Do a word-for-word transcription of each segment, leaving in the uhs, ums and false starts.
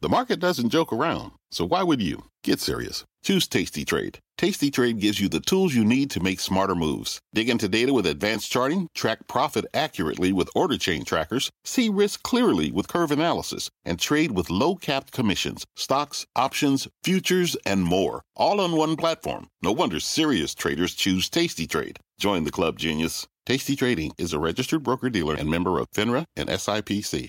The market doesn't joke around, so why would you? Get serious. Choose Tasty Trade. Tasty Trade gives you the tools you need to make smarter moves. Dig into data with advanced charting, track profit accurately with order chain trackers, see risk clearly with curve analysis, and trade with low-capped commissions, stocks, options, futures, and more. All on one platform. No wonder serious traders choose Tasty Trade. Join the club, genius. Tasty Trading is a registered broker-dealer and member of FINRA and S I P C.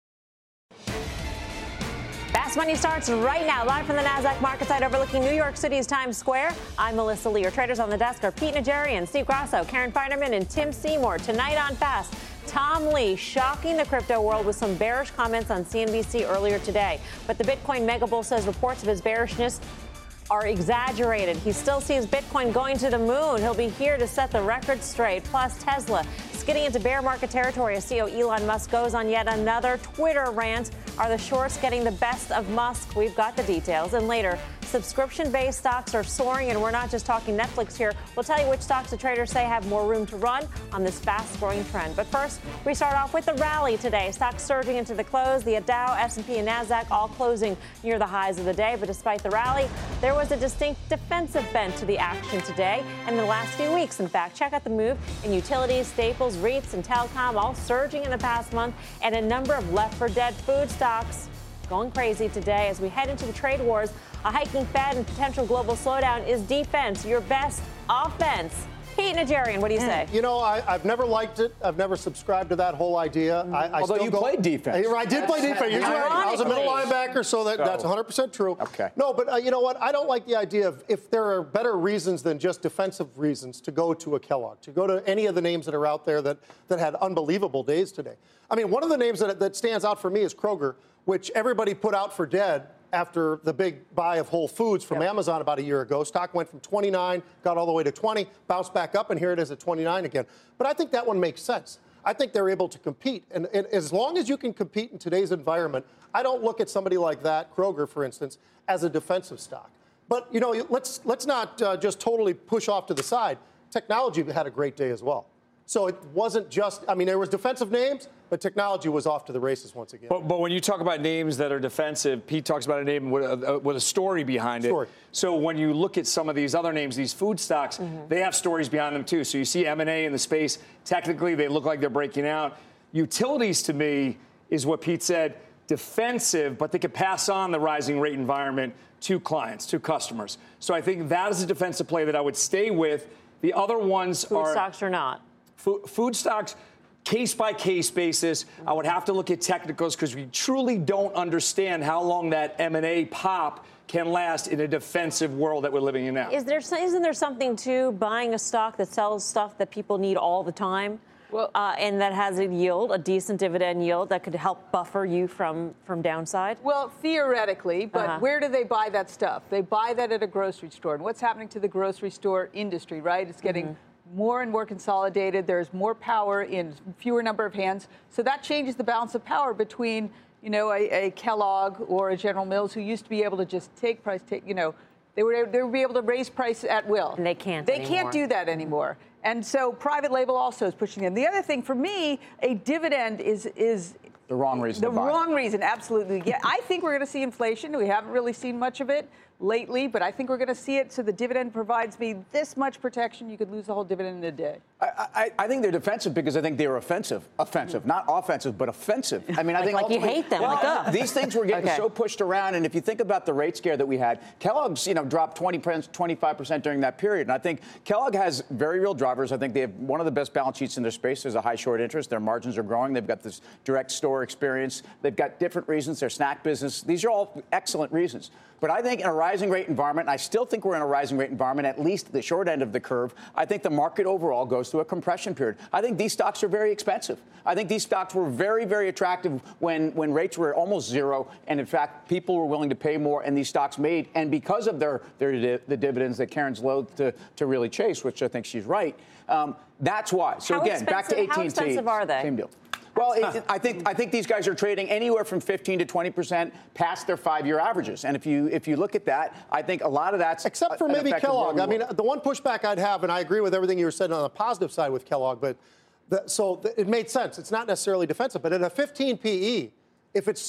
Fast Money starts right now, live from the NASDAQ market site overlooking New York City's Times Square. I'm Melissa Lee. Your traders on the desk are Pete Najarian, Steve Grasso, Karen Feinerman, and Tim Seymour. Tonight on Fast, Tom Lee shocking the crypto world with some bearish comments on C N B C earlier today. But the Bitcoin mega bull says reports of his bearishness are exaggerated. He still sees Bitcoin going to the moon. He'll be here to set the record straight. Plus, Tesla is getting into bear market territory as C E O Elon Musk goes on yet another Twitter rant. Are the shorts getting the best of Musk? We've got the details. And later, subscription-based stocks are soaring, and we're not just talking Netflix here. We'll tell you which stocks the traders say have more room to run on this fast-growing trend. But first, we start off with the rally today. Stocks surging into the close. The Dow, S and P, and NASDAQ all closing near the highs of the day. But despite the rally, there was a distinct defensive bent to the action today and the last few weeks. In fact, check out the move in utilities, staples, REITs, and telecom, all surging in the past month, and a number of left-for-dead food stocks going crazy today as we head into the trade wars. A hiking Fed and potential global slowdown is defense, your best offense. Pete Najarian, what do you say? You know, I, I've never liked it. I've never subscribed to that whole idea. Mm-hmm. I, I Although still you go, played defense. I, I did play defense. You're right. I was a middle linebacker, so that, that's one hundred percent true. Okay. No, but uh, you know what? I don't like the idea of if there are better reasons than just defensive reasons to go to a Kellogg, to go to any of the names that are out there that, that had unbelievable days today. I mean, one of the names that, that stands out for me is Kroger, which everybody put out for dead after the big buy of Whole Foods from yep. Amazon about a year ago. Stock went from twenty-nine, got all the way to twenty, bounced back up, and here it is at twenty-nine again. But I think that one makes sense. I think they're able to compete. And, and as long as you can compete in today's environment, I don't look at somebody like that, Kroger, for instance, as a defensive stock. But, you know, let's, let's not uh, just totally push off to the side. Technology had a great day as well. So it wasn't just, I mean, there was defensive names, but technology was off to the races once again. But, but when you talk about names that are defensive, Pete talks about a name with a, with a story behind story. it. So when you look at some of these other names, these food stocks, mm-hmm. they have stories behind them too. So you see M and A in the space. Technically, they look like they're breaking out. Utilities, to me, is what Pete said, defensive, but they could pass on the rising rate environment to clients, to customers. So I think that is a defensive play that I would stay with. The other ones food are... Food stocks or not? Food, food stocks, case-by-case basis. I would have to look at technicals because we truly don't understand how long that M and A pop can last in a defensive world that we're living in now. Is there, isn't there something to buying a stock that sells stuff that people need all the time? Well, uh, and that has a yield, a decent dividend yield that could help buffer you from, from downside? Well, theoretically, but uh-huh. where do they buy that stuff? They buy that at a grocery store. And what's happening to the grocery store industry, right? It's getting... Mm-hmm. more and more consolidated. There's more power in fewer number of hands. So that changes the balance of power between, you know, a, a Kellogg or a General Mills who used to be able to just take price, take, you know, they would, they would be able to raise price at will. And they can't They anymore. can't do that anymore. And so private label also is pushing in. The other thing for me, a dividend is is the wrong reason. The to buy. wrong reason, absolutely. Yeah, I think we're going to see inflation. We haven't really seen much of it lately, but I think we're going to see it. So the dividend provides me this much protection. You could lose the whole dividend in a day. I, I, I think they're defensive because I think they're offensive. Offensive, not offensive, but offensive. I mean, I like, think like you hate them. Well, like, oh. These things were getting okay. so pushed around, and if you think about the rate scare that we had, Kellogg's, you know, dropped twenty, twenty-five percent during that period. And I think Kellogg has very real drivers. I think they have one of the best balance sheets in their space. There's a high short interest. Their margins are growing. They've got this direct store experience. They've got different reasons. Their snack business. These are all excellent reasons. But I think in a rising rate environment, and I still think we're in a rising rate environment, at least the short end of the curve, I think the market overall goes through a compression period. I think these stocks are very expensive. I think these stocks were very, very attractive when, when rates were almost zero. And in fact, people were willing to pay more, and these stocks made. And because of their, their the dividends that Karen's loath to, to really chase, which I think she's right, um, that's why. So how again, back to A T and T. How expensive are they? Same deal. Well, it, I think I think these guys are trading anywhere from fifteen to twenty percent past their five-year averages. And if you if you look at that, I think a lot of that's except for maybe Kellogg. I mean, the one pushback I'd have, and I agree with everything you were saying on the positive side with Kellogg, but the, so it made sense. It's not necessarily defensive, but at a fifteen P E, if it's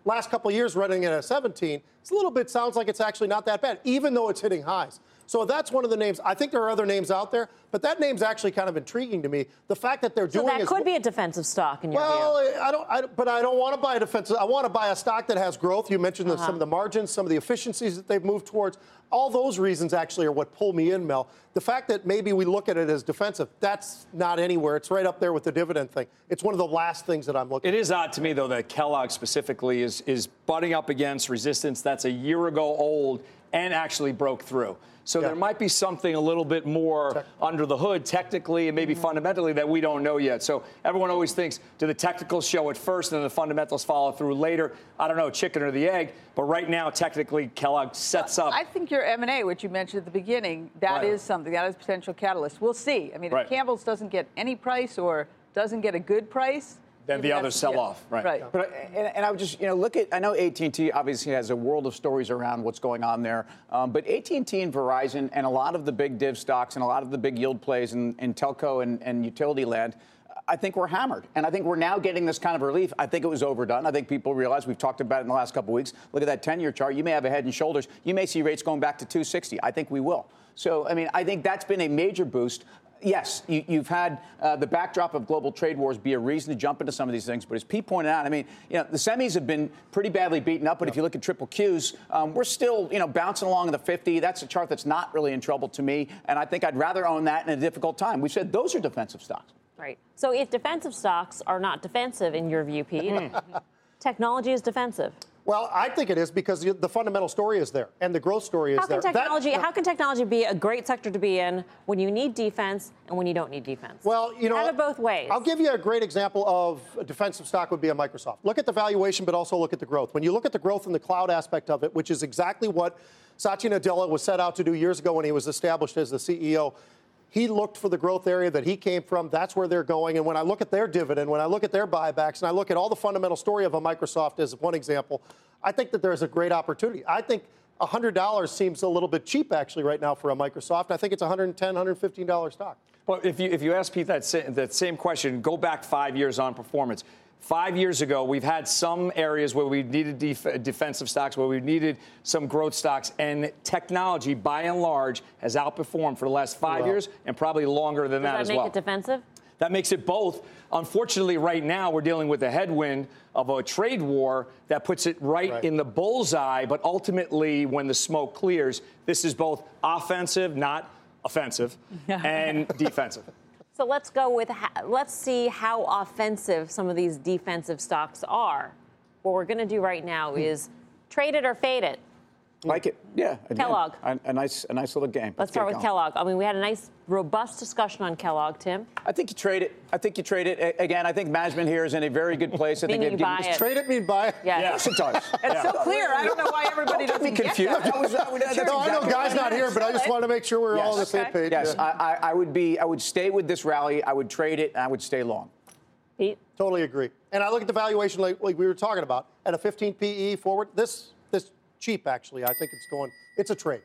last couple of years running at a seventeen, it's a little bit sounds like it's actually not that bad, even though it's hitting highs. So that's one of the names. I think there are other names out there, but that name's actually kind of intriguing to me. The fact that they're so doing that is, could be a defensive stock in your well, view. Well, I don't, I, but I don't want to buy a defensive. I want to buy a stock that has growth. You mentioned the, uh-huh. some of the margins, some of the efficiencies that they've moved towards. All those reasons actually are what pull me in, Mel. The fact that maybe we look at it as defensive, that's not anywhere. It's right up there with the dividend thing. It's one of the last things that I'm looking at. It is odd to me, though, that Kellogg specifically is, is butting up against resistance that's a year ago old and actually broke through. So yeah. there might be something a little bit more Tech- under the hood technically and maybe mm-hmm. fundamentally that we don't know yet. So everyone always thinks, do the technicals show it first and then the fundamentals follow through later? I don't know, chicken or the egg. But right now, technically, Kellogg sets up. I think your M and A, which you mentioned at the beginning, that right. is something. That is a potential catalyst. We'll see. I mean, right. if Campbell's doesn't get any price or doesn't get a good price, then the others sell yeah. off, right? Right. But and, and I would just, you know, look at. I know A T and T obviously has a world of stories around what's going on there, um, but A T and T and Verizon and a lot of the big div stocks and a lot of the big yield plays in, in telco and, and utility land, I think we're hammered, and I think we're now getting this kind of relief. I think it was overdone. I think people realize we've talked about it in the last couple of weeks. Look at that ten-year chart. You may have a head and shoulders. You may see rates going back to two sixty. I think we will. So, I mean, I think that's been a major boost. Yes, you, you've had uh, the backdrop of global trade wars be a reason to jump into some of these things. But as Pete pointed out, I mean, you know, the semis have been pretty badly beaten up. But yep. if you look at triple Qs, um, we're still, you know, bouncing along in the fifty. That's a chart that's not really in trouble to me. And I think I'd rather own that in a difficult time. We said those are defensive stocks. Right. So if defensive stocks are not defensive in your view, Pete, technology is defensive. Well, I think it is because the fundamental story is there and the growth story is how can there. Technology, that, how can technology be a great sector to be in when you need defense and when you don't need defense? Well, you know, have it both ways. I'll give you a great example of a defensive stock would be a Microsoft. Look at the valuation, but also look at the growth. When you look at the growth and the cloud aspect of it, which is exactly what Satya Nadella was set out to do years ago when he was established as the C E O, he looked for the growth area that he came from. That's where they're going. And when I look at their dividend, when I look at their buybacks, and I look at all the fundamental story of a Microsoft as one example, I think that there's a great opportunity. I think one hundred dollars seems a little bit cheap, actually, right now for a Microsoft. I think it's a one hundred ten dollars, one hundred fifteen dollars stock. Well, if you if you ask Pete that, sa- that same question, go back five years on performance. Five years ago, we've had some areas where we needed def- defensive stocks, where we needed some growth stocks, and technology, by and large, has outperformed for the last five well. years and probably longer than Does that, that as make well. it defensive? That makes it both. Unfortunately, right now, we're dealing with a headwind of a trade war that puts it right, right in the bullseye. But ultimately, when the smoke clears, this is both offensive, not offensive, and defensive. So let's go with, let's see how offensive some of these defensive stocks are. What we're going to do right now is trade it or fade it. Like it, yeah. Kellogg. A, a nice, a nice little game. Let's, Let's start with going. Kellogg. I mean, we had a nice, robust discussion on Kellogg, Tim. I think you trade it. I think you trade it. Again, I think management here is in a very good place. I think you buy it. Trade it, mean buy it. Yeah. Yes, it does. It's yeah. so clear. I don't know why everybody don't doesn't get confused. Get that. That was, that, that's no, exactly I know Guy's not here, but I just want to make sure we're yes. all on the same okay. page. Yes, yeah. I, I, I would be. I would stay with this rally. I would trade it, and I would stay long. Pete? Totally agree. And I look at the valuation like, like we were talking about at a fifteen P E forward. This this cheap actually. I think it's going. It's a trade.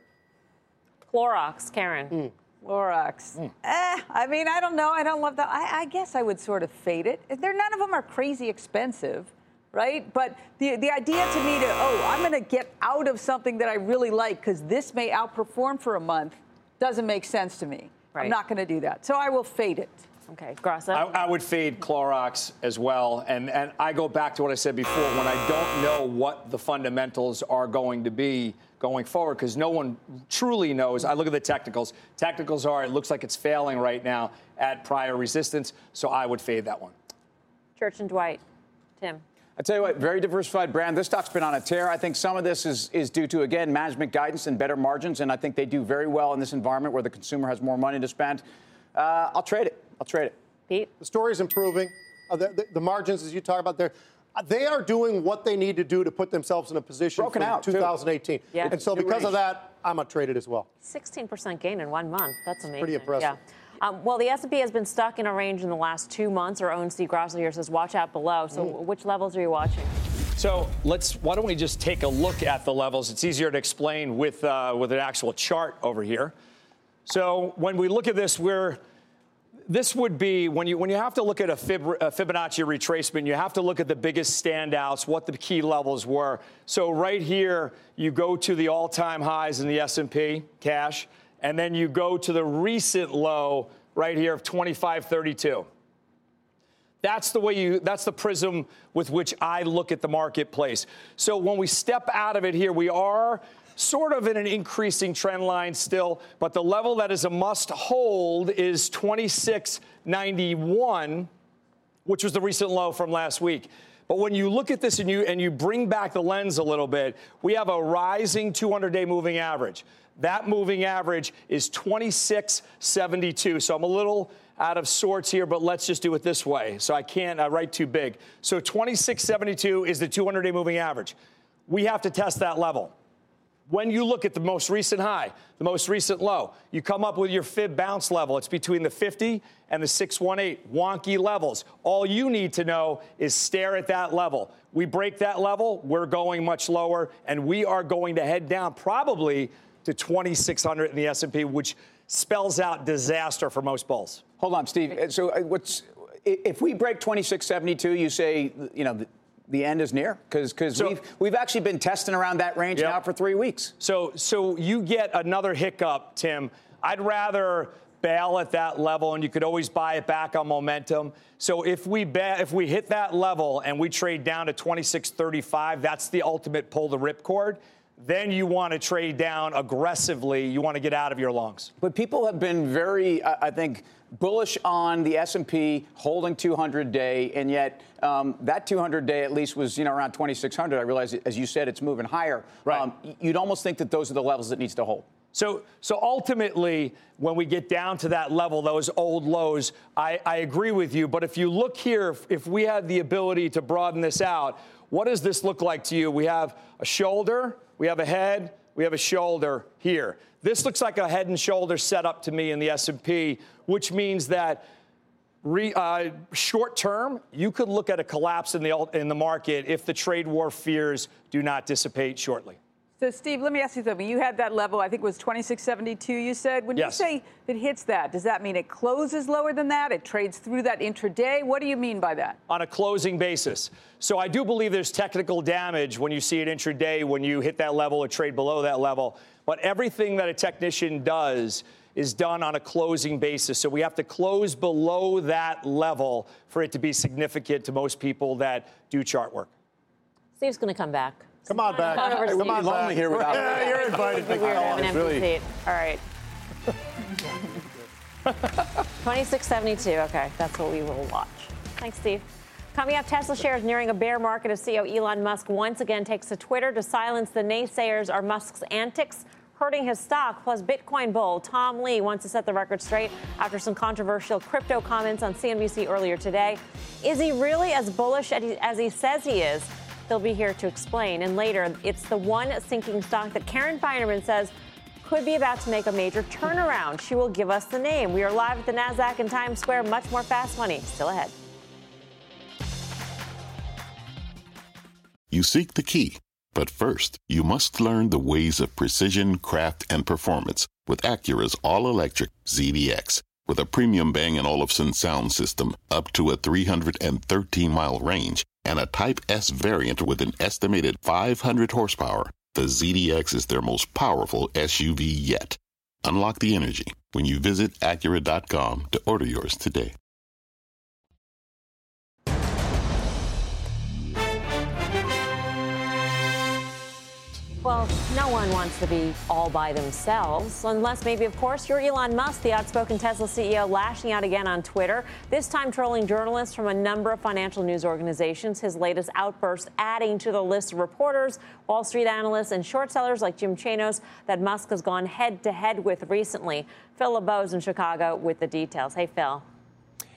Clorox, Karen. Mm. Clorox. Mm. Eh, I mean, I don't know. I don't love that. I, I guess I would sort of fade it. They're, none of them are crazy expensive, right? But the the idea to me to, oh, I'm going to get out of something that I really like because this may outperform for a month doesn't make sense to me. Right. I'm not going to do that. So I will fade it. Okay, Grasso? I, I would fade Clorox as well. And, and I go back to what I said before. When I don't know what the fundamentals are going to be going forward, because no one truly knows. I look at the technicals. Technicals are, it looks like it's failing right now at prior resistance. So I would fade that one. Church and Dwight. Tim? I tell you what, very diversified brand. This stock's been on a tear. I think some of this is, is due to, again, management guidance and better margins. And I think they do very well in this environment where the consumer has more money to spend. Uh, I'll trade it. I'll trade it. Pete? The story is improving. Uh, the, the, the margins, as you talk about there, uh, they are doing what they need to do to put themselves in a position Broken for out, two thousand eighteen. Yeah. And so New because range. of that, I'm going to trade it as well. sixteen percent gain in one month. That's amazing. Pretty impressive. Yeah. Um, well, the S and P has been stuck in a range in the last two months. Our own Steve Grasso here says, watch out below. So mm. which levels are you watching? So let's, why don't we just take a look at the levels? It's easier to explain with, uh, with an actual chart over here. So when we look at this, we're, this would be when you when you have to look at a, Fib, a Fibonacci retracement, you have to look at the biggest standouts, what the key levels were. So right here, you go to the all-time highs in the S and P cash, and then you go to the recent low right here of twenty-five thirty-two. That's the way you, that's the prism with which I look at the marketplace. So when we step out of it here, we are sort of in an increasing trend line still, but the level that is a must hold is twenty-six ninety-one, which was the recent low from last week. But when you look at this and you, and you bring back the lens a little bit, we have a rising two hundred day moving average. That moving average is twenty-six seventy-two. So I'm a little out of sorts here, but let's just do it this way. So I can't uh, write too big. So twenty-six seventy-two is the two hundred day moving average. We have to test that level. When you look at the most recent high, the most recent low, you come up with your fib bounce level. It's between the fifty and the six eighteen, wonky levels. All you need to know is stare at that level. We break that level, we're going much lower, and we are going to head down probably to twenty-six hundred in the S and P, which spells out disaster for most bulls. Hold on, Steve. So what's if we break twenty-six seventy-two, you say, you know, the, the end is near? Because because so, we've, we've actually been testing around that range yep. now for three weeks. So so you get another hiccup, Tim. I'd rather bail at that level, and you could always buy it back on momentum. So if we ba- if we hit that level and we trade down to twenty-six thirty-five, that's the ultimate pull the ripcord. Then you want to trade down aggressively. You want to get out of your longs. But people have been very, I think, bullish on the S and P holding two hundred day, and yet um, that two hundred day at least was, you know, around twenty-six hundred. I realize, as you said, it's moving higher. Right. Um, you'd almost think that those are the levels it needs to hold. So, so ultimately, when we get down to that level, those old lows, I, I agree with you. But if you look here, if, if we had the ability to broaden this out, what does this look like to you? We have a shoulder, we have a head, we have a shoulder here. This looks like a head and shoulder setup to me in the S and P, which means that re, uh, short term, you could look at a collapse in the in the market if the trade war fears do not dissipate shortly. So, Steve, let me ask you something. You had that level, I think it was twenty-six seventy-two, you said. When yes. you say it hits that, does that mean it closes lower than that? It trades through that intraday? What do you mean by that? On a closing basis. So I do believe there's technical damage when you see it intraday, when you hit that level or trade below that level. But everything that a technician does is done on a closing basis. So we have to close below that level for it to be significant to most people that do chart work. Steve's going to come back. Come on back. Come on, Come on lonely here without yeah, you're invited. We're an empty really... seat. All right. twenty-six seventy-two. Okay, that's what we will watch. Thanks, Steve. Coming up, Tesla shares nearing a bear market as C E O Elon Musk once again takes to Twitter to silence the naysayers. Are Musk's antics hurting his stock? Plus, Bitcoin bull Tom Lee wants to set the record straight after some controversial crypto comments on C N B C earlier today. Is he really as bullish as he says he is? He'll be here to explain. And later, it's the one sinking stock that Karen Finerman says could be about to make a major turnaround. She will give us the name. We are live at the NASDAQ in Times Square. Much more Fast Money still ahead. You seek the key, but first, you must learn the ways of precision, craft, and performance with Acura's all-electric Z D X. With a premium Bang and Olufsen sound system up to a three hundred thirteen mile range and a Type S variant with an estimated five hundred horsepower, the Z D X is their most powerful S U V yet. Unlock the energy when you visit Acura dot com to order yours today. Well, no one wants to be all by themselves, unless maybe, of course, you're Elon Musk, the outspoken Tesla C E O, lashing out again on Twitter, this time trolling journalists from a number of financial news organizations. His latest outburst adding to the list of reporters, Wall Street analysts, and short sellers like Jim Chanos that Musk has gone head-to-head with recently. Phil LeBeau's in Chicago with the details. Hey, Phil.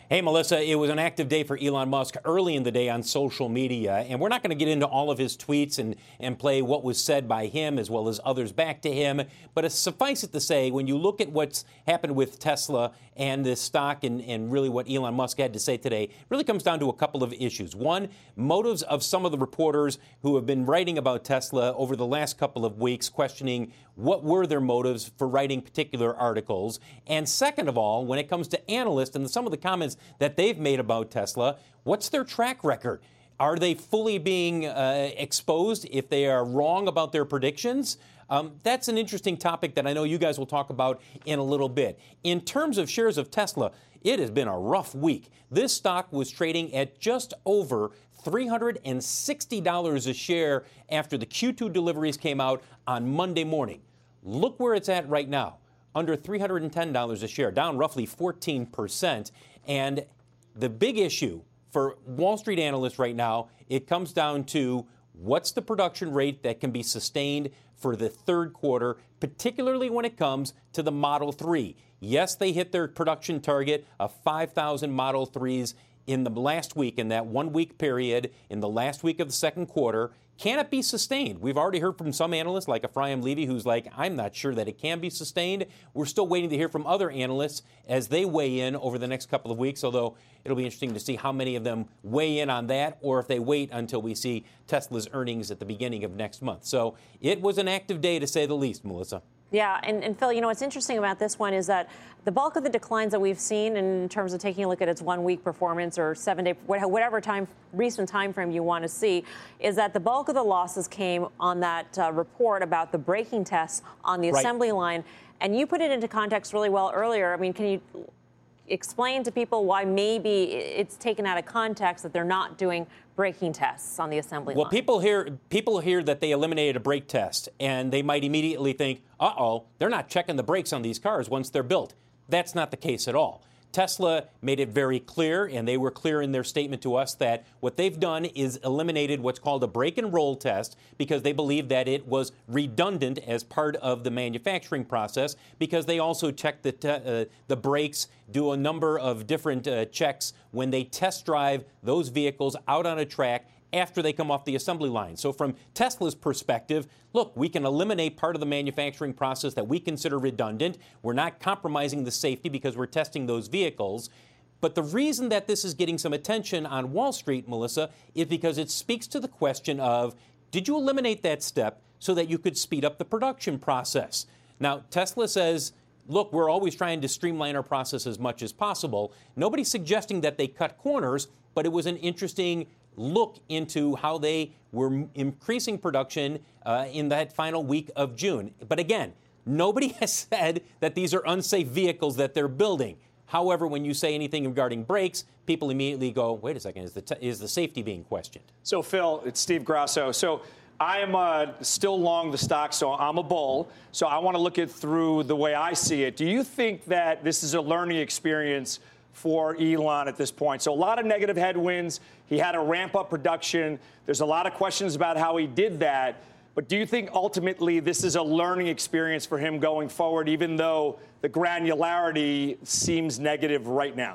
Hey, Melissa, it was an active day for Elon Musk early in the day on social media, and we're not going to get into all of his tweets and, and play what was said by him as well as others back to him, but suffice it to say, when you look at what's happened with Tesla and this stock and, and really what Elon Musk had to say today, it really comes down to a couple of issues. One, motives of some of the reporters who have been writing about Tesla over the last couple of weeks, questioning what were their motives for writing particular articles. And second of all, when it comes to analysts and some of the comments that they've made about Tesla, what's their track record? Are they fully being uh, exposed if they are wrong about their predictions? Um, that's an interesting topic that I know you guys will talk about in a little bit. In terms of shares of Tesla, it has been a rough week. This stock was trading at just over three hundred sixty dollars a share after the Q two deliveries came out on Monday morning. Look where it's at right now, under three hundred ten dollars a share, down roughly fourteen percent. And the big issue for Wall Street analysts right now, it comes down to what's the production rate that can be sustained for the third quarter, particularly when it comes to the Model three. Yes, they hit their production target of five thousand Model threes in the last week, in that one-week period, in the last week of the second quarter. Can it be sustained? We've already heard from some analysts, like Ephraim Levy, who's like, I'm not sure that it can be sustained. We're still waiting to hear from other analysts as they weigh in over the next couple of weeks, although it'll be interesting to see how many of them weigh in on that, or if they wait until we see Tesla's earnings at the beginning of next month. So it was an active day, to say the least, Melissa. Yeah, and, and Phil, you know, what's interesting about this one is that the bulk of the declines that we've seen in terms of taking a look at its one-week performance or seven-day, whatever time, recent time frame you want to see, is that the bulk of the losses came on that uh, report about the braking tests on the Right. assembly line. And you put it into context really well earlier. I mean, can you explain to people why maybe it's taken out of context that they're not doing braking tests on the assembly well, line? Well, people hear people hear that they eliminated a brake test, and they might immediately think, uh-oh, they're not checking the brakes on these cars once they're built. That's not the case at all. Tesla made it very clear, and they were clear in their statement to us, that what they've done is eliminated what's called a brake and roll test, because they believe that it was redundant as part of the manufacturing process, because they also check the, te- uh, the brakes, do a number of different uh, checks when they test drive those vehicles out on a track after they come off the assembly line. So from Tesla's perspective, look, we can eliminate part of the manufacturing process that we consider redundant. We're not compromising the safety because we're testing those vehicles. But the reason that this is getting some attention on Wall Street, Melissa, is because it speaks to the question of, did you eliminate that step so that you could speed up the production process? Now, Tesla says, look, we're always trying to streamline our process as much as possible. Nobody's suggesting that they cut corners, but it was an interesting look into how they were increasing production uh, in that final week of June. But again, nobody has said that these are unsafe vehicles that they're building. However, when you say anything regarding brakes, people immediately go, wait a second, is the, t- is the safety being questioned? So, Phil, it's Steve Grasso. So I am uh, still long the stock, so I'm a bull. So I want to look it through the way I see it. Do you think that this is a learning experience for Elon at this point? So a lot of negative headwinds. He had to ramp up production. There's a lot of questions about how he did that. But do you think ultimately this is a learning experience for him going forward, even though the granularity seems negative right now?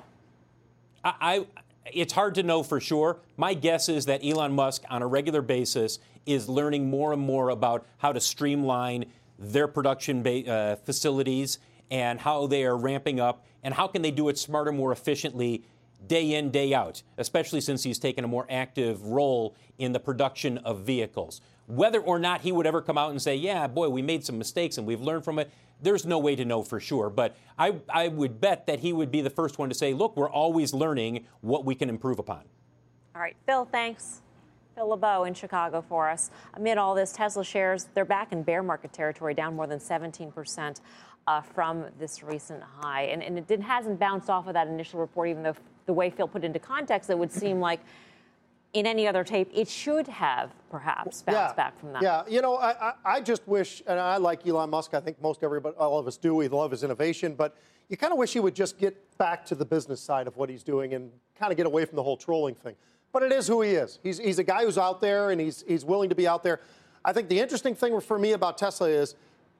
I, I it's hard to know for sure. My guess is that Elon Musk, on a regular basis, is learning more and more about how to streamline their production ba- uh, facilities and how they are ramping up, and how can they do it smarter, more efficiently, day in, day out, especially since he's taken a more active role in the production of vehicles. Whether or not he would ever come out and say, yeah, boy, we made some mistakes and we've learned from it, there's no way to know for sure. But I, I would bet that he would be the first one to say, look, we're always learning what we can improve upon. All right, Phil, thanks. Phil LeBeau in Chicago for us. Amid all this, Tesla shares, they're back in bear market territory, down more than seventeen percent. Uh, from this recent high. And, and it did, hasn't bounced off of that initial report, even though the way Phil put it into context, it would seem like in any other tape, it should have perhaps bounced yeah, back from that. Yeah, you know, I, I, I just wish, and I like Elon Musk, I think most everybody, all of us do, we love his innovation, but you kind of wish he would just get back to the business side of what he's doing and kind of get away from the whole trolling thing. But it is who he is. He's, he's a guy who's out there, and he's, he's willing to be out there. I think the interesting thing for me about Tesla is,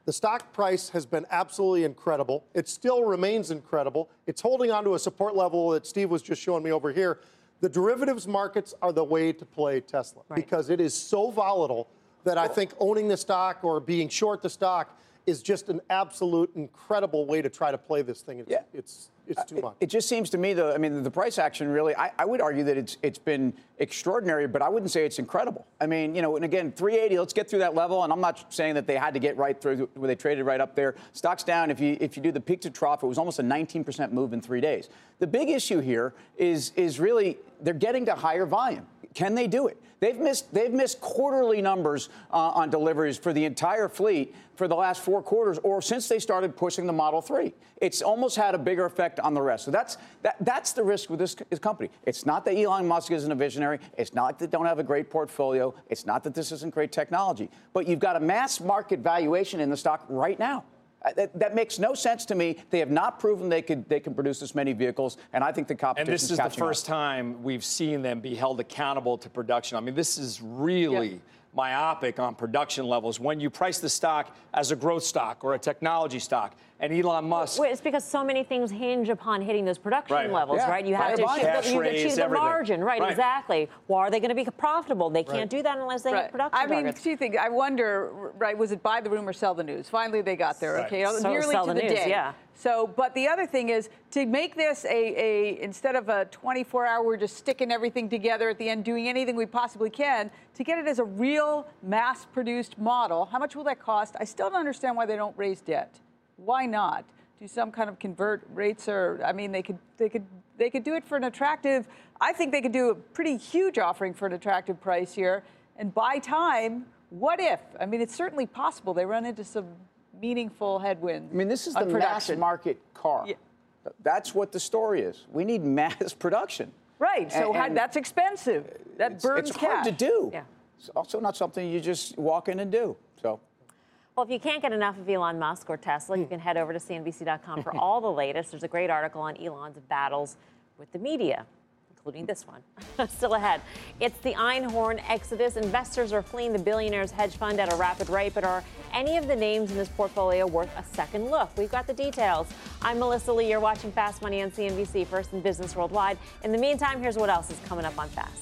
The stock price has been absolutely incredible. It still remains incredible. It's holding on to a support level that Steve was just showing me over here. The derivatives markets are the way to play Tesla right. because it is so volatile that I think owning the stock or being short the stock is just an absolute incredible way to try to play this thing. It's, yeah. it's, it's too much. It, it just seems to me, though, I mean, the price action really, I, I would argue that it's it's been extraordinary, but I wouldn't say it's incredible. I mean, you know, and again, three eighty, let's get through that level, and I'm not saying that they had to get right through where they traded right up there. Stock's down. If you if you do the peak to trough, it was almost a nineteen percent move in three days. The big issue here is is really they're getting to higher volume. Can they do it? They've missed they've missed quarterly numbers uh, on deliveries for the entire fleet for the last four quarters, or since they started pushing the Model three. It's almost had a bigger effect on the rest. So that's that, that's the risk with this, this company. It's not that Elon Musk isn't a visionary. It's not that they don't have a great portfolio. It's not that this isn't great technology. But you've got a mass market valuation in the stock right now. That, that makes no sense to me. They have not proven they could they can produce this many vehicles, and I think the competition. And this is the first up. time we've seen them be held accountable to production. I mean, this is really yeah. myopic on production levels. When you price the stock as a growth stock or a technology stock, and Elon Musk. Wait, it's because so many things hinge upon hitting those production right. levels, yeah. right? You have Right. to achieve, Cash the, you raise, achieve the everything. margin, right, Right. Exactly. Well, are they going to be profitable? They can't Right. do that unless they Right. hit production I mean, targets. two things. I wonder, right, was it buy the room or sell the news? Finally, they got there, Right. okay? So Nearly sell to the the news, day. yeah. So, but the other thing is to make this a, a instead of a twenty-four hour, we're just sticking everything together at the end, doing anything we possibly can, to get it as a real mass-produced model. How much will that cost? I still don't understand why they don't raise debt. Why not? Do some kind of convert rates, or I mean, they could they could they could do it for an attractive. I think they could do a pretty huge offering for an attractive price here and buy time. What if? I mean, it's certainly possible they run into some meaningful headwinds. I mean, this is the on mass production. market car. Yeah. That's what the story is. We need mass production. Right. So And- how- and that's expensive. That it's, burns it's cash. hard to do. Yeah. It's also not something you just walk in and do. So. Well, if you can't get enough of Elon Musk or Tesla, you can head over to C N B C dot com for all the latest. There's a great article on Elon's battles with the media, including this one. Still ahead. It's the Einhorn exodus. Investors are fleeing the billionaire's hedge fund at a rapid rate, but are any of the names in this portfolio worth a second look? We've got the details. I'm Melissa Lee. You're watching Fast Money on C N B C, first in business worldwide. In the meantime, here's what else is coming up on Fast.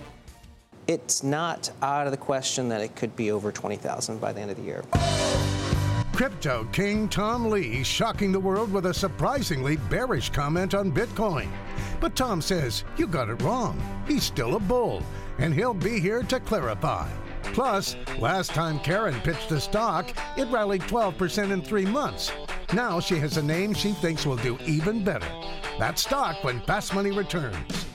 It's not out of the question that it could be over twenty thousand by the end of the year. Crypto king Tom Lee shocking the world with a surprisingly bearish comment on Bitcoin. But Tom says you got it wrong. He's still a bull, and he'll be here to clarify. Plus, last time Karen pitched the stock, it rallied twelve percent in three months. Now she has a name she thinks will do even better. That stock when Fast Money returns.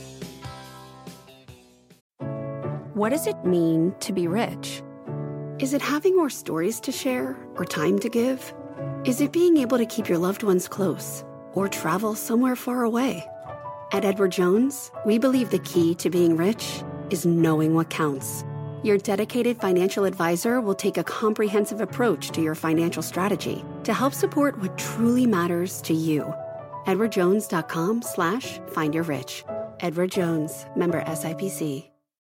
What does it mean to be rich? Is it having more stories to share or time to give? Is it being able to keep your loved ones close or travel somewhere far away? At Edward Jones, we believe the key to being rich is knowing what counts. Your dedicated financial advisor will take a comprehensive approach to your financial strategy to help support what truly matters to you. edwardjones.com slash find your rich. Edward Jones, member S I P C.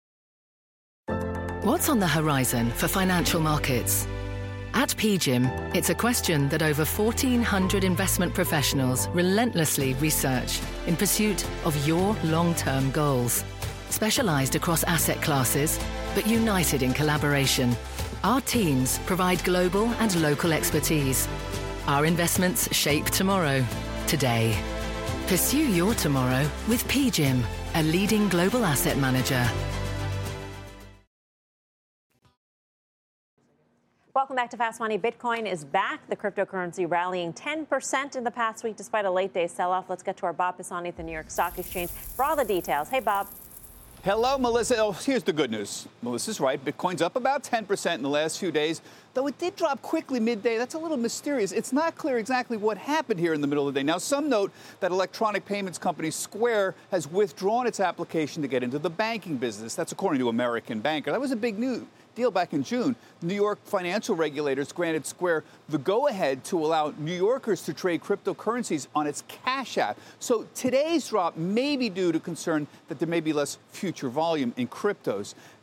What's on the horizon for financial markets? At P G I M, it's a question that over fourteen hundred investment professionals relentlessly research in pursuit of your long-term goals. Specialized across asset classes, but united in collaboration, our teams provide global and local expertise. Our investments shape tomorrow, today. Pursue your tomorrow with P G I M, a leading global asset manager. Welcome back to Fast Money. Bitcoin is back. The cryptocurrency rallying ten percent in the past week despite a late day sell-off. Let's get to our Bob Pisani at the New York Stock Exchange for all the details. Hey, Bob. Hello, Melissa. Oh, here's the good news. Melissa's right. Bitcoin's up about ten percent in the last few days, though it did drop quickly midday. That's a little mysterious. It's not clear exactly what happened here in the middle of the day. Now, some note that electronic payments company Square has withdrawn its application to get into the banking business. That's according to American Banker. That was a big news. Deal back in June. New York financial regulators granted Square the go-ahead to allow New Yorkers to trade cryptocurrencies on its Cash App. So today's drop may be due to concern that there may be less future volume in cryptos.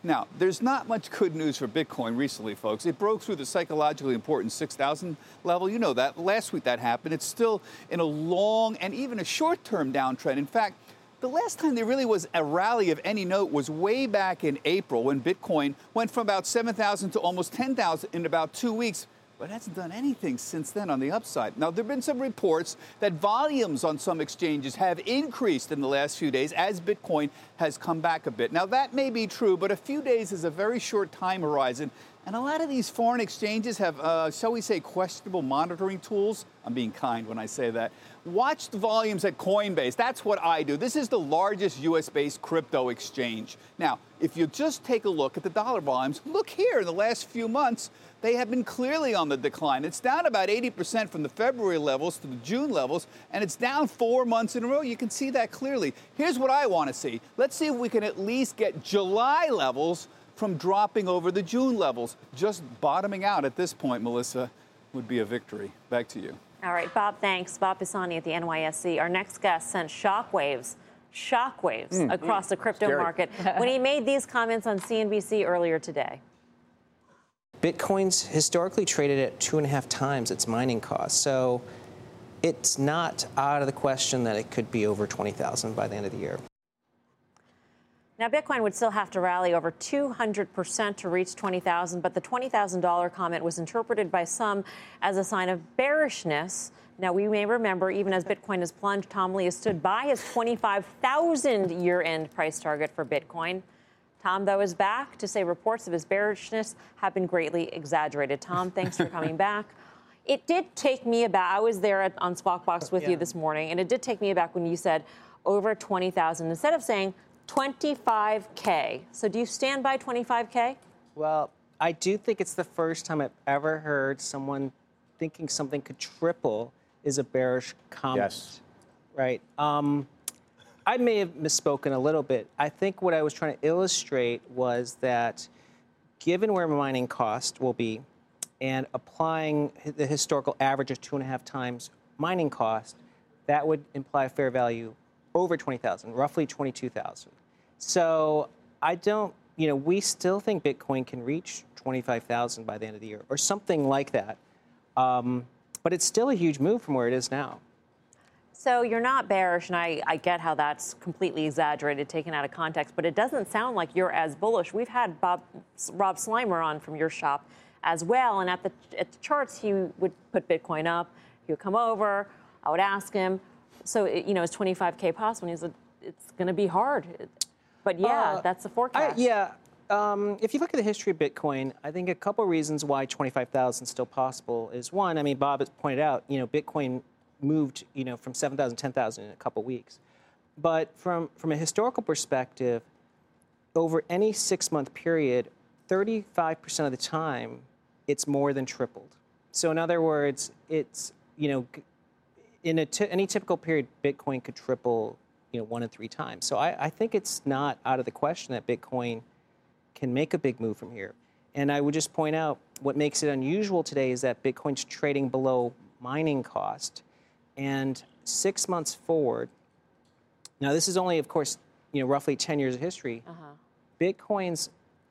Now, there's not much good news for Bitcoin recently, folks. It broke through the psychologically important six thousand level. You know that. Last week that happened. It's still in a long and even a short-term downtrend. In fact, the last time there really was a rally of any note was way back in April when Bitcoin went from about seven thousand to almost ten thousand in about two weeks. But it hasn't done anything since then on the upside. Now, there have been some reports that volumes on some exchanges have increased in the last few days as Bitcoin has come back a bit. Now, that may be true, but a few days is a very short time horizon. And a lot of these foreign exchanges have, uh, shall we say, questionable monitoring tools. I'm being kind when I say that. Watch the volumes at Coinbase. That's what I do. This is the largest U S-based crypto exchange. Now, if you just take a look at the dollar volumes, look here in the last few months, they have been clearly on the decline. It's down about eighty percent from the February levels to the June levels, and it's down four months in a row. You can see that clearly. Here's what I want to see. Let's see if we can at least get July levels from dropping over the June levels. Just bottoming out at this point, Melissa, would be a victory. Back to you. All right, Bob, thanks. Bob Pisani at the N Y S E. Our next guest sent shockwaves, shockwaves mm. across mm. the crypto Scary. market when he made these comments on C N B C earlier today. Bitcoin's historically traded at two and a half times its mining cost. So it's not out of the question that it could be over twenty thousand by the end of the year. Now, Bitcoin would still have to rally over two hundred percent to reach twenty thousand, but the twenty thousand dollars comment was interpreted by some as a sign of bearishness. Now, we may remember, even as Bitcoin has plunged, Tom Lee has stood by his twenty-five thousand year-end price target for Bitcoin. Tom, though, is back to say reports of his bearishness have been greatly exaggerated. Tom, thanks for coming back. It did take me aback. I was there at, on Squawk Box with yeah. you this morning, and it did take me aback when you said over twenty thousand instead of saying twenty-five K. So do you stand by twenty-five K? Well, I do think it's the first time I've ever heard someone thinking something could triple is a bearish comment. Yes. Right. Um, I may have misspoken a little bit. I think what I was trying to illustrate was that given where mining cost will be and applying the historical average of two and a half times mining cost, that would imply fair value over twenty thousand, roughly twenty-two thousand. So I don't, you know, we still think Bitcoin can reach twenty-five thousand by the end of the year or something like that. Um, but it's still a huge move from where it is now. So you're not bearish, and I, I get how that's completely exaggerated, taken out of context, but it doesn't sound like you're as bullish. We've had Bob, Rob Slimer on from your shop as well, and at the, at the charts, he would put Bitcoin up. He would come over. I would ask him, so, it, you know, is twenty-five K possible? And he said, it's going to be hard. But, yeah, uh, that's the forecast. I, yeah. Um, if you look at the history of Bitcoin, I think a couple reasons why twenty-five thousand is still possible is, one, I mean, Bob has pointed out, you know, Bitcoin moved, you know, from seven thousand, ten thousand in a couple weeks. But from, from a historical perspective, over any six-month period, thirty-five percent of the time, it's more than tripled. So in other words, it's, you know, in a t any typical period, Bitcoin could triple, you know, one and three times. So I, I think it's not out of the question that Bitcoin can make a big move from here. And I would just point out what makes it unusual today is that Bitcoin's trading below mining cost. And six months forward, now this is only, of course, you know, roughly ten years of history, uh-huh. Bitcoin's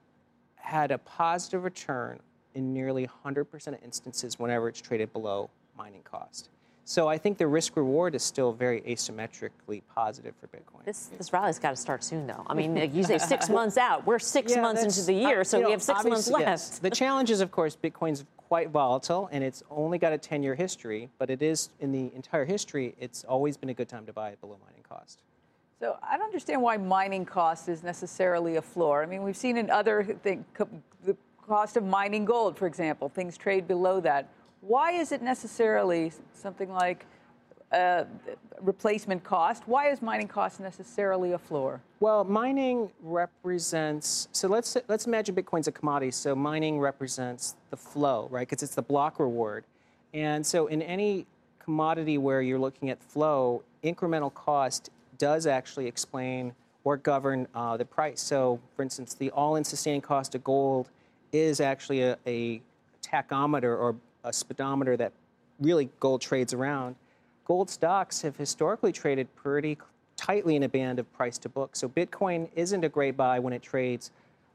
had a positive return in nearly one hundred percent of instances whenever it's traded below mining cost. So I think the risk reward is still very asymmetrically positive for Bitcoin. This this rally's got to start soon, though. I mean, you say six months out. We're six yeah, months into the year, so you know, we have six months left. Yes. The challenge is, of course, Bitcoin's quite volatile, and it's only got a ten-year history, but it is, in the entire history, it's always been a good time to buy it below mining cost. So I don't understand why mining cost is necessarily a floor. I mean, we've seen in other things, the cost of mining gold, for example, things trade below that. Why is it necessarily something like uh, replacement cost? Why is mining cost necessarily a floor? Well, mining represents, so let's let's imagine Bitcoin's a commodity. So mining represents the flow, right? Because it's the block reward. And so in any commodity where you're looking at flow, incremental cost does actually explain or govern uh, the price. So for instance, the all-in sustaining cost of gold is actually a, a tachometer or a speedometer that really gold trades around. Gold stocks have historically traded pretty tightly in a band of price to book. So Bitcoin isn't a great buy when it trades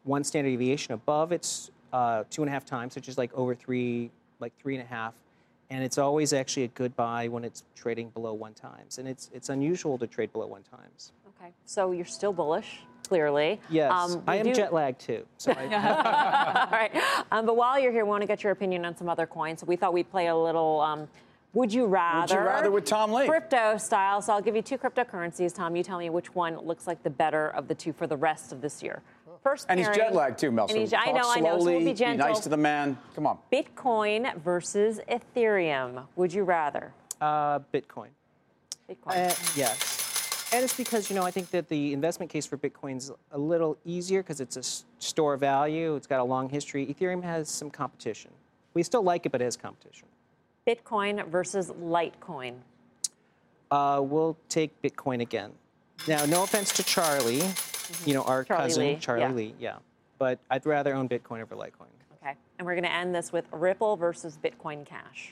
one standard deviation above its uh, two and a half times, which is like over three, like three and a half. And it's always actually a good buy when it's trading below one times. And it's it's unusual to trade below one times. Okay, so you're still bullish, clearly. Yes, um, I am do... jet lagged too. So I... All right, um, but while you're here, we want to get your opinion on some other coins. So we thought we'd play a little um, Would You Rather. Would You Rather with Tom Lee. Crypto style. So I'll give you two cryptocurrencies, Tom. You tell me which one looks like the better of the two for the rest of this year. First and pairing, he's jet lagged too, Mel. So I know, I know. So we'll be gentle. Be nice to the man. Come on. Bitcoin versus Ethereum. Would you rather? Uh, Bitcoin. Bitcoin. Uh, yes. And it's because, you know, I think that the investment case for Bitcoin's a little easier because it's a s- store of value. It's got a long history. Ethereum has some competition. We still like it, but it has competition. Bitcoin versus Litecoin. Uh, we'll take Bitcoin again. Now, no offense to Charlie. You know, our Charlie cousin, Lee. Charlie Yeah. Lee, yeah. But I'd rather own Bitcoin over Litecoin. Okay. And we're going to end this with Ripple versus Bitcoin Cash.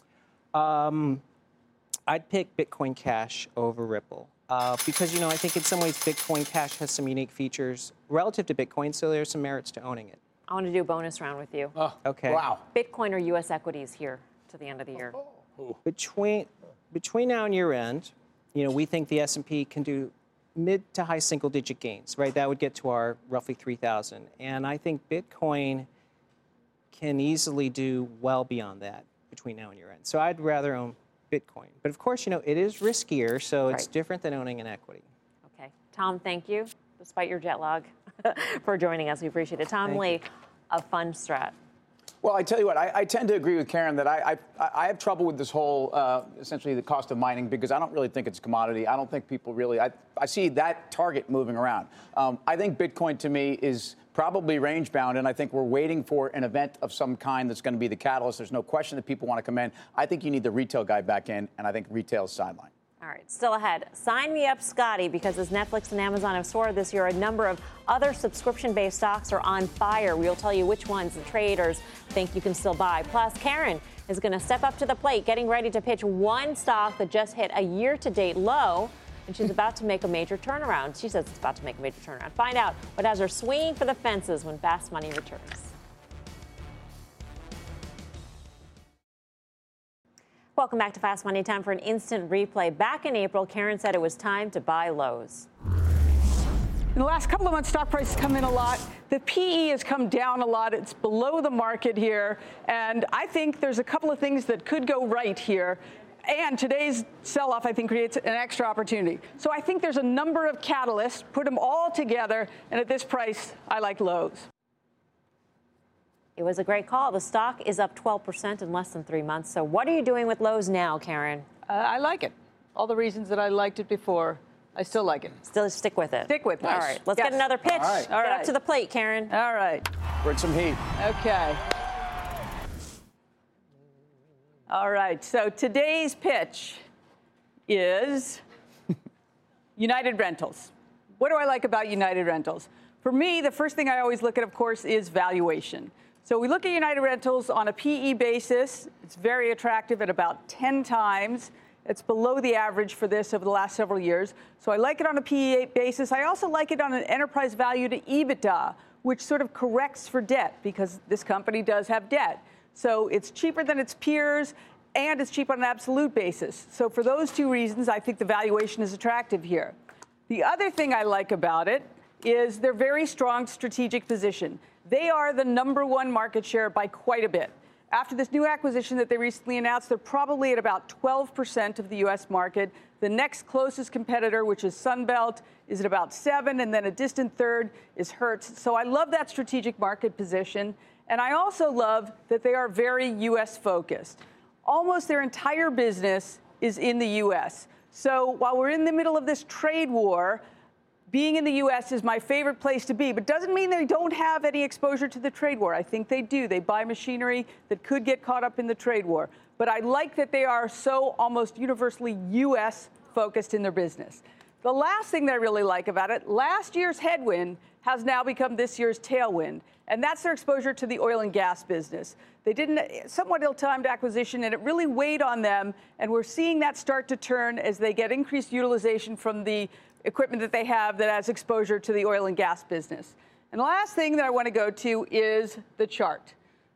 Um, I'd pick Bitcoin Cash over Ripple uh, because, you know, I think in some ways Bitcoin Cash has some unique features relative to Bitcoin, so there's some merits to owning it. I want to do a bonus round with you. Oh, okay. Wow. Bitcoin or U S equities here to the end of the year? Between, between now and year end, you know, we think the S and P can do mid to high single digit gains, right? That would get to our roughly three thousand. And I think Bitcoin can easily do well beyond that between now and year end. So I'd rather own Bitcoin. But of course, you know, it is riskier, so it's Right. different than owning an equity. Okay. Tom, thank you, despite your jet lag, for joining us. We appreciate it. Tom Thank Lee of Fundstrat. Well, I tell you what, I, I tend to agree with Karen that I, I, I have trouble with this whole, uh, essentially, the cost of mining because I don't really think it's a commodity. I don't think people really, I, I see that target moving around. Um, I think Bitcoin, to me, is probably range bound, and I think we're waiting for an event of some kind that's going to be the catalyst. There's no question that people want to come in. I think you need the retail guy back in, and I think retail is sideline. All right, still ahead. Sign me up, Scotty, because as Netflix and Amazon have soared this year, a number of other subscription-based stocks are on fire. We'll tell you which ones the traders think you can still buy. Plus, Karen is going to step up to the plate, getting ready to pitch one stock that just hit a year-to-date low, and she's about to make a major turnaround. She says it's about to make a major turnaround. Find out what has her swinging for the fences when Fast Money returns. Welcome back to Fast Money. Time for an instant replay. Back in April, Karen said it was time to buy Lowe's. In the last couple of months, stock prices come in a lot. The P E has come down a lot. It's below the market here. And I think there's a couple of things that could go right here. And today's sell-off, I think, creates an extra opportunity. So I think there's a number of catalysts. Put them all together. And at this price, I like Lowe's. It was a great call. The stock is up twelve percent in less than three months. So what are you doing with Lowe's now, Karen? Uh, I like it. All the reasons that I liked it before, I still like it. Still stick with it. Stick with it. All right. Let's Yes. get another pitch. All right. All Get right. up to the plate, Karen. All right. Bring some heat. Okay. All right. So today's pitch is United Rentals. What do I like about United Rentals? For me, the first thing I always look at, of course, is valuation. So we look at United Rentals on a P E basis. It's very attractive at about ten times. It's below the average for this over the last several years. So I like it on a P E basis. I also like it on an enterprise value to EBITDA, which sort of corrects for debt because this company does have debt. So it's cheaper than its peers, and it's cheap on an absolute basis. So for those two reasons, I think the valuation is attractive here. The other thing I like about it is their very strong strategic position. They are the number one market share by quite a bit. After this new acquisition that they recently announced, they're probably at about twelve percent of the U S market. The next closest competitor, which is Sunbelt, is at about seven, and then a distant third is Hertz. So I love that strategic market position. And I also love that they are very U S focused. Almost their entire business is in the U S. So while we're in the middle of this trade war, being in the U S is my favorite place to be, but doesn't mean they don't have any exposure to the trade war. I think they do. They buy machinery that could get caught up in the trade war. But I like that they are so almost universally U S focused in their business. The last thing that I really like about it, last year's headwind has now become this year's tailwind, and that's their exposure to the oil and gas business. They did a somewhat ill-timed acquisition, and it really weighed on them, and we're seeing that start to turn as they get increased utilization from the equipment that they have that has exposure to the oil and gas business. And the last thing that I want to go to is the chart.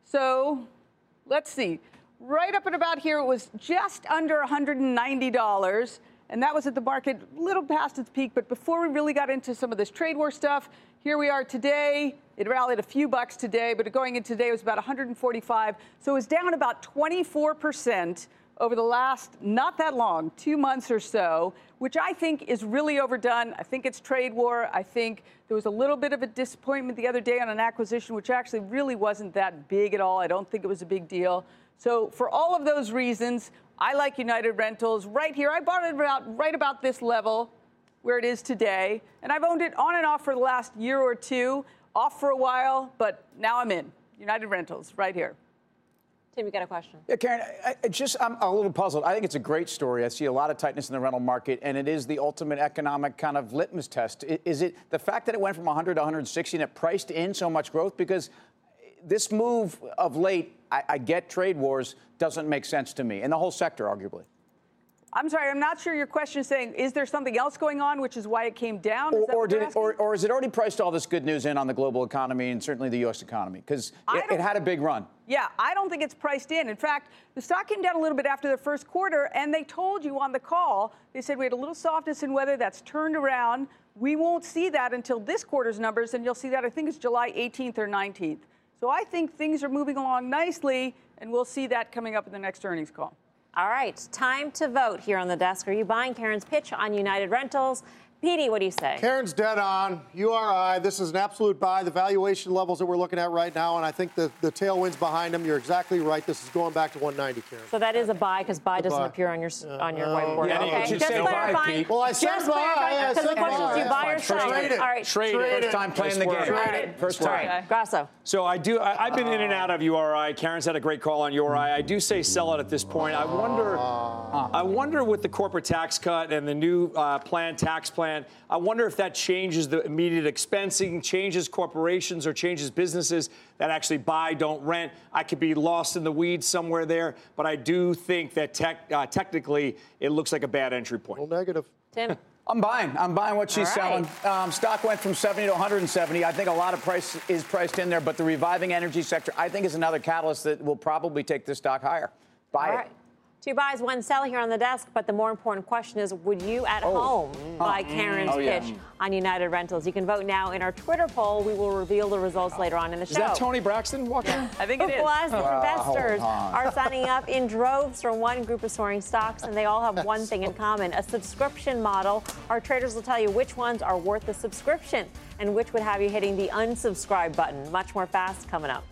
So let's see. Right up at about here, it was just under one hundred ninety dollars. And that was at the market a little past its peak. But before we really got into some of this trade war stuff, here we are today. It rallied a few bucks today, but going in today it was about one hundred forty-five. So it was down about twenty-four percent over the last, not that long, two months or so, which I think is really overdone. I think it's trade war. I think there was a little bit of a disappointment the other day on an acquisition, which actually really wasn't that big at all. I don't think it was a big deal. So for all of those reasons, I like United Rentals right here. I bought it about right about this level where it is today. And I've owned it on and off for the last year or two, off for a while, but now I'm in. United Rentals right here. Tim, you got a question? Yeah, Karen, I, I just I'm a little puzzled. I think it's a great story. I see a lot of tightness in the rental market, and it is the ultimate economic kind of litmus test. Is it the fact that it went from one hundred to one hundred sixty and it priced in so much growth? Because this move of late, I, I get trade wars, doesn't make sense to me, and the whole sector, arguably. I'm sorry, I'm not sure your question is saying, is there something else going on, which is why it came down? Or, or did it, or, or is it already priced all this good news in on the global economy and certainly the U S economy? Because it, it had a big run. Yeah, I don't think it's priced in. In fact, the stock came down a little bit after the first quarter, and they told you on the call, they said we had a little softness in weather that's turned around. We won't see that until this quarter's numbers, and you'll see that, I think it's July eighteenth or nineteenth. So I think things are moving along nicely, and we'll see that coming up in the next earnings call. All right, time to vote here on the desk. Are you buying Karen's pitch on United Rentals? Petey, what do you say? Karen's dead on. U R I, this is an absolute buy. The valuation levels that we're looking at right now, and I think the, the tailwinds behind them, you're exactly right. This is going back to one ninety, Karen. So that is a buy because buy a doesn't buy. appear on your on your Uh, whiteboard. yeah, okay, you just say clarifying. buy, well, I said just buy. clarifying I because said the question buy. is, do you buy or Trade sell? it. All right, Trade First it. time playing the Nice game. work. All right. First All time. right, Grasso. So I do. I, I've been in and out of U R I. Karen's had a great call on U R I. I do say sell it at this point. I wonder. I wonder with the corporate tax cut and the new uh, plan, tax plan. I wonder if that changes the immediate expensing, changes corporations or changes businesses that actually buy, don't rent. I could be lost in the weeds somewhere there, but I do think that tech, uh, technically it looks like a bad entry point. Well, negative. Tim. I'm buying. I'm buying what she's All right. selling. Um, stock went from seventy to one hundred seventy. I think a lot of price is priced in there, but the reviving energy sector, I think, is another catalyst that will probably take this stock higher. Buy All it. right. Two buys, one sell here on the desk, but the more important question is, would you at Oh. home buy Karen's Oh, yeah. pitch on United Rentals? You can vote now in our Twitter poll. We will reveal the results later on in the show. Is that Tony Braxton walking in? I think it is. Plus, the investors hold on. are signing up in droves for one group of soaring stocks, and they all have one thing in common, a subscription model. Our traders will tell you which ones are worth the subscription and which would have you hitting the unsubscribe button. Much more fast coming up.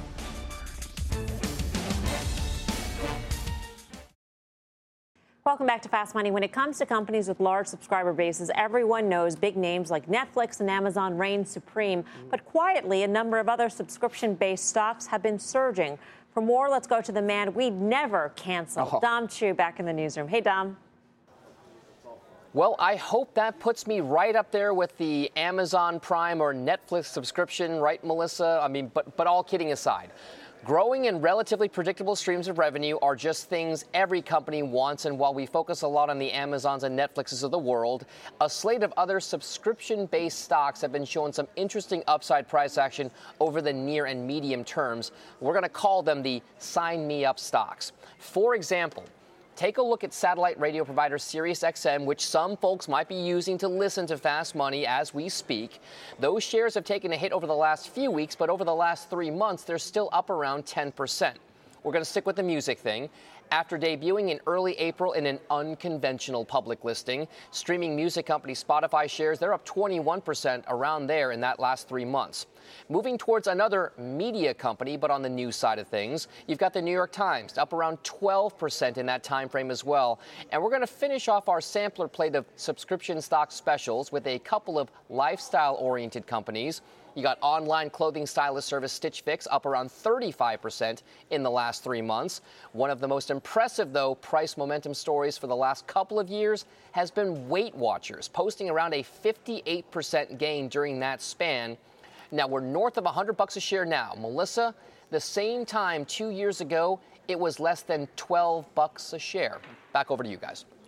Welcome back to Fast Money. When it comes to companies with large subscriber bases, everyone knows big names like Netflix and Amazon reign supreme. But quietly, a number of other subscription-based stocks have been surging. For more, let's go to the man we'd never cancel, Oh. Dom Chu, back in the newsroom. Hey, Dom. Well, I hope that puts me right up there with the Amazon Prime or Netflix subscription, right, Melissa? I mean, but but all kidding aside. Growing and relatively predictable streams of revenue are just things every company wants, and while we focus a lot on the Amazons and Netflixes of the world, a slate of other subscription-based stocks have been showing some interesting upside price action over the near and medium terms. We're going to call them the sign-me-up stocks. For example, take a look at satellite radio provider SiriusXM, which some folks might be using to listen to Fast Money as we speak. Those shares have taken a hit over the last few weeks, but over the last three months, they're still up around ten percent. We're going to stick with the music thing. After debuting in early April in an unconventional public listing, streaming music company Spotify shares, they're up twenty-one percent around there in that last three months. Moving towards another media company, but on the news side of things, you've got the New York Times, up around twelve percent in that time frame as well. And we're going to finish off our sampler plate of subscription stock specials with a couple of lifestyle-oriented companies. You got online clothing stylist service Stitch Fix up around thirty-five percent in the last three months. One of the most impressive, though, price momentum stories for the last couple of years has been Weight Watchers, posting around a fifty-eight percent gain during that span. Now, we're north of one hundred bucks a share now. Melissa, the same time two years ago, it was less than twelve bucks a share. Back over to you guys.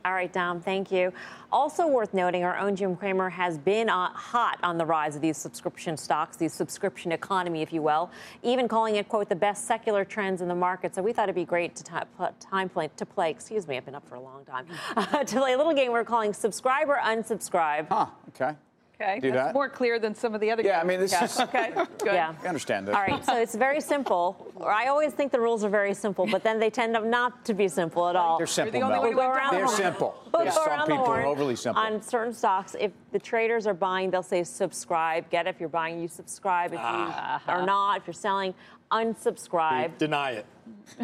All right, Dom, thank you. Also worth noting, our own Jim Cramer has been uh, hot on the rise of these subscription stocks, the subscription economy, if you will, even calling it, quote, the best secular trends in the market. So we thought it'd be great to time, time play, to play, excuse me, I've been up for a long time, uh, to play a little game we're calling Subscribe or Unsubscribe. Huh, okay. Okay, Do that's that. more clear than some of the other Yeah, games. I mean, this yeah. is... Okay, good. Yeah. I understand that. All right, so it's very simple. I always think the rules are very simple, but then they tend to not to be simple at all. They're simple, the only Mel. one who went down They're the horn. simple. We'll Yeah, go some around the people are horn overly simple. on certain stocks. If the traders are buying, they'll say subscribe. Get it if you're buying, you subscribe. If you Ah. are not, if you're selling, unsubscribe. Deny it.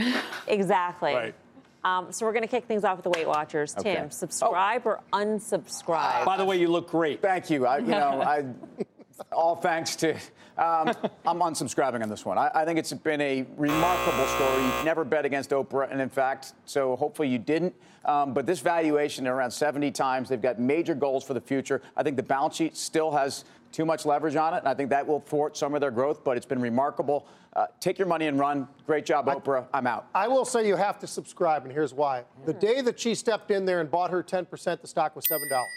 Exactly. Right. Um, so we're going to kick things off with the Weight Watchers. Okay. Tim, subscribe or unsubscribe? By the way, you look great. Thank you. I, you know, I, all thanks to, um, I'm unsubscribing on this one. I, I think it's been a remarkable story. You've never bet against Oprah, and in fact, so hopefully you didn't. Um, but this valuation, they're around seventy times. They've got major goals for the future. I think the balance sheet still has too much leverage on it, and I think that will thwart some of their growth, but it's been remarkable. Uh, take your money and run. Great job, Oprah. I'm out. I will say you have to subscribe, and here's why. The day that she stepped in there and bought her ten percent, the stock was seven dollars.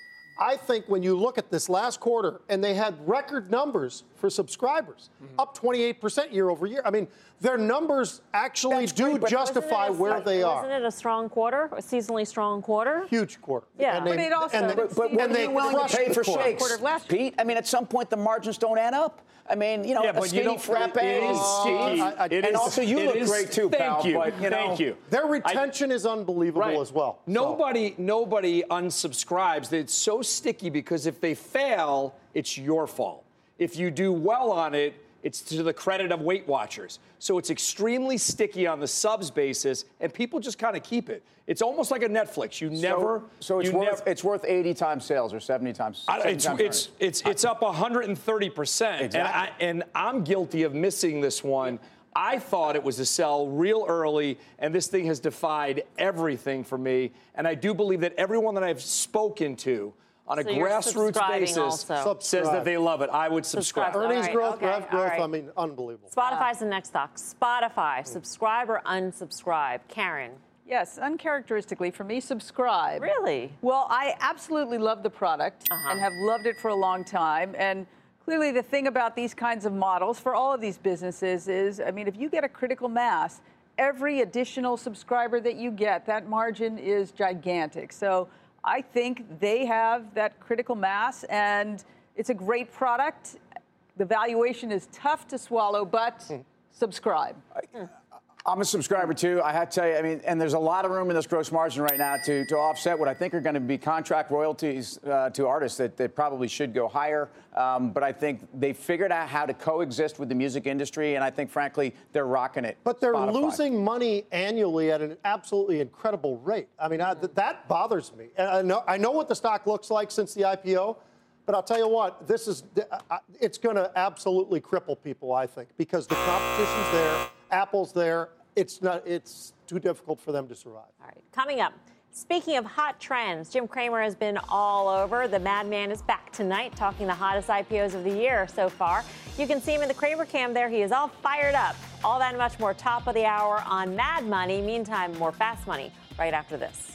I think when you look at this last quarter, and they had record numbers for subscribers, mm-hmm. up twenty-eight percent year over year. I mean, their numbers actually That's do great, but justify Wasn't it a- where they are. Wasn't it a strong quarter, a seasonally strong quarter? Huge quarter. Yeah. And they, But it also- and they, But- But and when they they're willing to crushed pay the for quarter. shakes, Quarter of last year. Pete, I mean, at some point, the margins don't add up. I mean, you know, Yeah, a but you skinny don't- frappe. it is is- sticky. I- I- It and is- also, you it look is- great too, thank pal. you. But, you know, Thank you. Their retention is unbelievable Right. as well. So- Nobody, nobody unsubscribes. It's so sticky because if they fail, it's your fault. If you do well on it, it's to the credit of Weight Watchers. So it's extremely sticky on the subs basis, and people just kind of keep it. It's almost like a Netflix. You never. So, so it's you worth never, it's worth eighty times sales or seventy times. I- seventy it's times it's earnings. it's it's up one hundred thirty percent. Exactly. And, I, and I'm guilty of missing this one. I thought it was a sell real early, and this thing has defied everything for me. And I do believe that everyone that I've spoken to on a So you're grassroots subscribing basis also. says that they love it. I would subscribe. Subscribe. Earnings All right, growth, okay, rev all growth, right. I mean, unbelievable. Spotify's the next stock. Spotify, subscribe or unsubscribe? Karen. Yes, uncharacteristically for me, subscribe. Really? Well, I absolutely love the product Uh-huh. and have loved it for a long time. And clearly, the thing about these kinds of models for all of these businesses is, I mean, if you get a critical mass, every additional subscriber that you get, that margin is gigantic. So I think they have that critical mass, and it's a great product. The valuation is tough to swallow, but subscribe. I'm a subscriber too. I have to tell you, I mean, and there's a lot of room in this gross margin right now to, to offset what I think are going to be contract royalties uh, to artists that, that probably should go higher. Um, but I think they figured out how to coexist with the music industry, and I think, frankly, they're rocking it. But they're Spotify. losing money annually at an absolutely incredible rate. I mean, I, th- that bothers me. And I know, I know what the stock looks like since the I P O, but I'll tell you what, this is, uh, it's going to absolutely cripple people, I think, because the competition's there, Apple's there. It's not, it's too difficult for them to survive. All right, coming up. Speaking of hot trends, Jim Cramer has been all over. The Madman is back tonight, talking the hottest I P Os of the year so far. You can see him in the Cramer cam there. He is all fired up. All that and much more top of the hour on Mad Money. Meantime, more Fast Money right after this.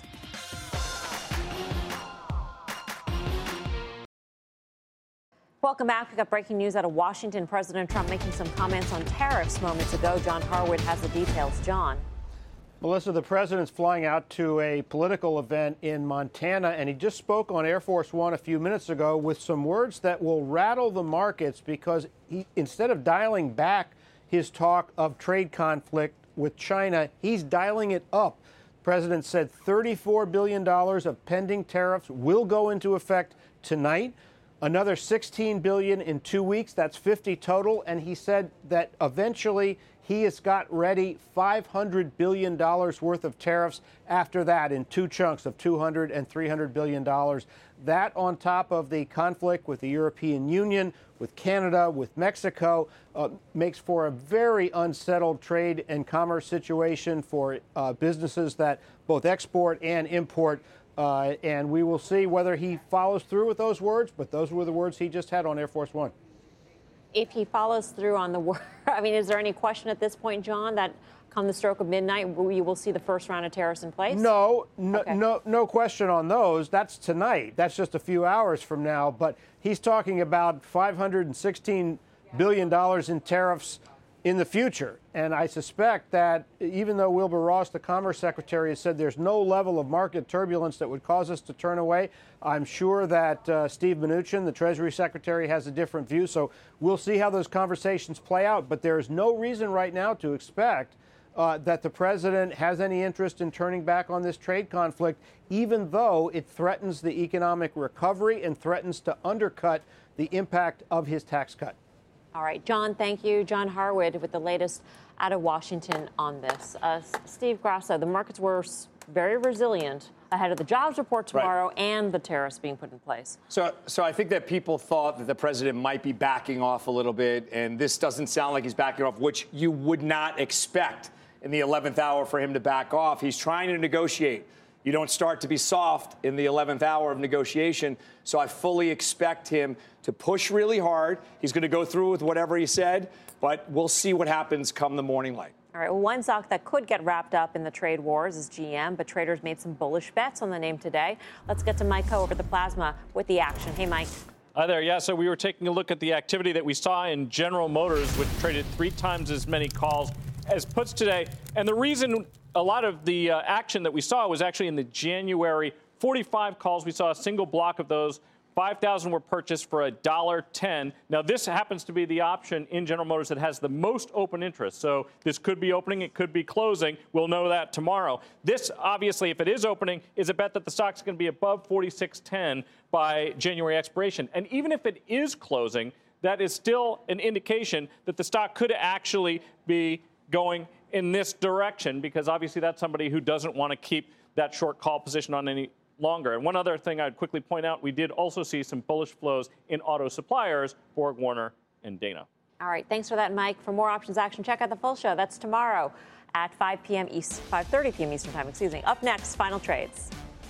Welcome back. We've got breaking news out of Washington. President Trump making some comments on tariffs moments ago. John Harwood has the details. John. Melissa, the president's flying out to a political event in Montana, and he just spoke on Air Force One a few minutes ago with some words that will rattle the markets because he, instead of dialing back his talk of trade conflict with China, he's dialing it up. The president said thirty-four billion dollars of pending tariffs will go into effect tonight. Another sixteen billion dollars in two weeks. That's fifty total. And he said that eventually he has got ready five hundred billion dollars worth of tariffs after that in two chunks of two hundred and three hundred billion dollars. That on top of the conflict with the European Union, with Canada, with Mexico, uh, makes for a very unsettled trade and commerce situation for uh, businesses that both export and import. Uh, and we will see whether he follows through with those words, but those were the words he just had on Air Force One. If he follows through on the word, I mean, is there any question at this point, John, that come the stroke of midnight, we will see the first round of tariffs in place? No, no, okay. no, no question on those. That's tonight. That's just a few hours from now. But he's talking about five hundred sixteen billion dollars in tariffs in the future. And I suspect that even though Wilbur Ross, the Commerce Secretary, has said there's no level of market turbulence that would cause us to turn away, I'm sure that uh, Steve Mnuchin, the Treasury Secretary, has a different view. So we'll see how those conversations play out. But there is no reason right now to expect uh, that the president has any interest in turning back on this trade conflict, even though it threatens the economic recovery and threatens to undercut the impact of his tax cut. All right, John, thank you. John Harwood with the latest out of Washington on this. Uh, Steve Grasso, the markets were very resilient ahead of the jobs report tomorrow right. and the tariffs being put in place. So, so I think that people thought that the president might be backing off a little bit, and this doesn't sound like he's backing off, which you would not expect in the eleventh hour for him to back off. He's trying to negotiate. You don't start to be soft in the eleventh hour of negotiation. So I fully expect him to push really hard. He's going to go through with whatever he said, but we'll see what happens come the morning light. All right, well, one stock that could get wrapped up in the trade wars is G M, but traders made some bullish bets on the name today. Let's get to Mike Coe over the plasma with the action. Hey, Mike. Hi there. Yeah, so we were taking a look at the activity that we saw in General Motors, which traded three times as many calls as puts today. And the reason a lot of the uh, action that we saw was actually in the January forty-five calls. We saw a single block of those. five thousand were purchased for one dollar ten. Now, this happens to be the option in General Motors that has the most open interest. So this could be opening. It could be closing. We'll know that tomorrow. This, obviously, if it is opening, is a bet that the stock's going to be above forty-six ten by January expiration. And even if it is closing, that is still an indication that the stock could actually be going in this direction, because obviously that's somebody who doesn't want to keep that short call position on any longer. And one other thing I'd quickly point out, we did also see some bullish flows in auto suppliers, Borg Warner and Dana. All right, thanks for that, Mike. For more options action, check out the full show. That's tomorrow at five p.m. East, five thirty p.m. Eastern Time, excuse me. Up next, final trades.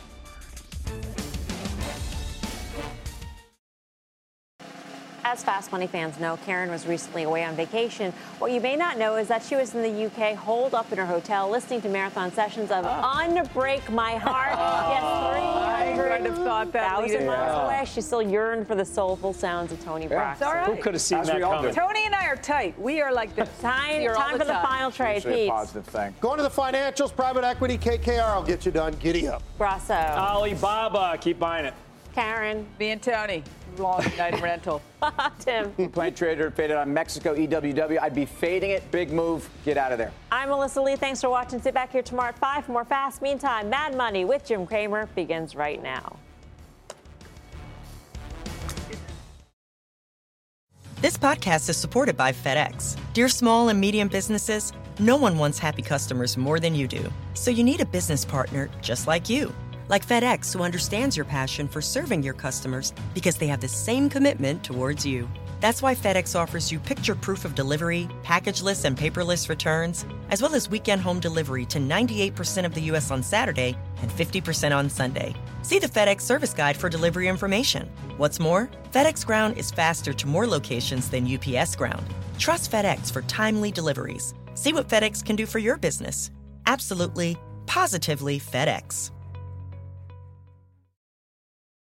As Fast Money fans know, Karen was recently away on vacation. What you may not know is that she was in the U K, holed up in her hotel, listening to marathon sessions of oh. Unbreak My Heart. Oh. Yes, three hundred thought that thousand miles away. She still yearned for the soulful sounds of Tony yeah. Braxton. All right. Who could have seen As that coming? Tony and I are tight. We are like this. Time, time the for the time. final trade, Pete. Pete. Positive thing. Going to the financials, private equity, K K R. I'll get you done. Giddy up. Grasso. Alibaba. Keep buying it. Karen. Me and Tony. Long night rental. Tim. Plain trader faded on Mexico E W W. I'd be fading it. Big move. Get out of there. I'm Melissa Lee. Thanks for watching. Sit back here tomorrow at five for more Fast. Meantime, Mad Money with Jim Cramer begins right now. This podcast is supported by FedEx. Dear small and medium businesses, no one wants happy customers more than you do. So you need a business partner just like you. Like FedEx, who understands your passion for serving your customers because they have the same commitment towards you. That's why FedEx offers you picture proof of delivery, packageless and paperless returns, as well as weekend home delivery to ninety-eight percent of the U S on Saturday and fifty percent on Sunday. See the FedEx service guide for delivery information. What's more, FedEx Ground is faster to more locations than U P S Ground. Trust FedEx for timely deliveries. See what FedEx can do for your business. Absolutely, positively FedEx.